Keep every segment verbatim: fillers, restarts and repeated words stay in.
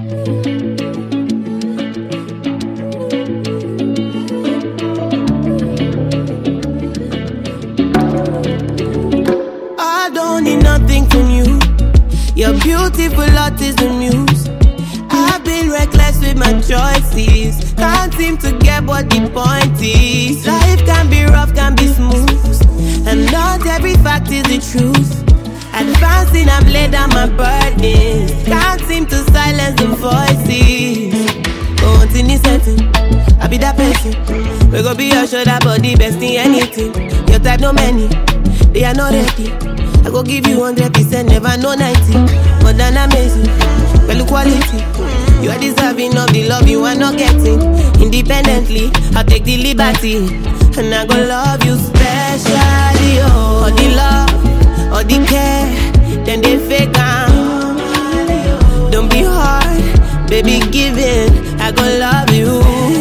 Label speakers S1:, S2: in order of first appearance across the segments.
S1: I don't need nothing from you. Your beautiful heart is the muse. I've been reckless with my choices. Can't seem to get what the point is. Life can be rough, can be smooth, and not every fact is the truth. Advancing, I've laid down my burdens. Can't seem to silence the voices. But one thing is certain, I be that person. We gon' be your shoulder, but the best in anything. Your type no many, they are not ready. I go give you one hundred percent, never no ninety. More than amazing, well quality. You are deserving of the love you are not getting. Independently, I'll take the liberty, and I go love you specially. Oh, all the love, all the care, then they fake out. Don't be hard, baby, give it. I go love you.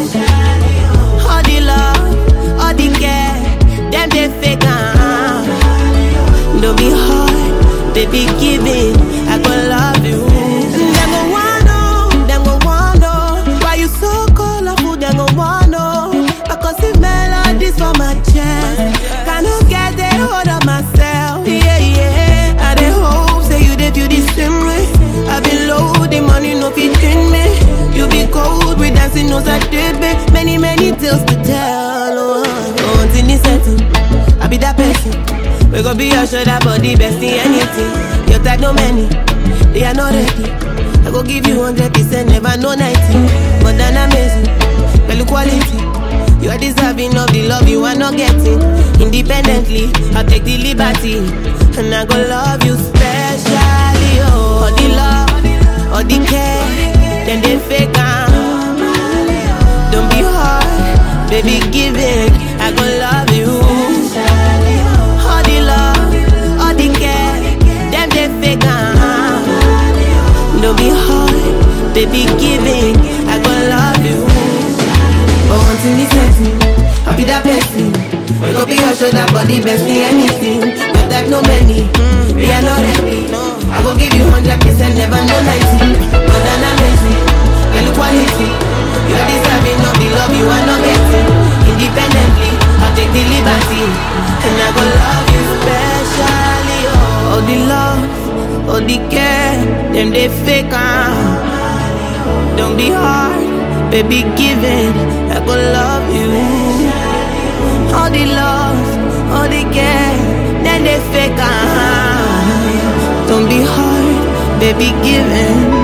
S1: All the love, all the care, then they fake out. Don't be hard, baby, give it. I go love you. Them go wanna know, them go wanna know why you so colorful. Them go wanna know because the melodies for my chest. Cannot get a hold of myself. Yeah, yeah. I dey hope say you dey feel the same way. I been low, the money no fit in me. You be cold, we dancing knows I did me. Many, many tales to tell. Oh, one thing is certain, I be that person. We gon' be your shoulder, but the best in anything. Your type no many, they are not ready. I go give you one hundred percent, never no ninety. More than amazing, well quality. You are deserving of the love you are not getting. Independently, I'll take the liberty, and I go love you specially. Oh, all the love, all the care, then they fake out. Don't be hard, baby, give it. I go love you. All the love, all the care, them they fake out. Don't be hard, baby, give it. I go love you. But one thing is certain, I'll be that person. We gon' be your shoulder, but the best in anything. Your type no many, we are not ready. I gon' give you one hundred percent, never no ninety. More than amazing, well quality. You are deserving of the love you are not getting. Independently, I'll take the liberty, and I go love you specially. Oh, all the love, all the care, them they fake out. Don't be hard, baby, give it. I go love you. All the love, all the care, then they fake out. Don't be hard, baby, give it.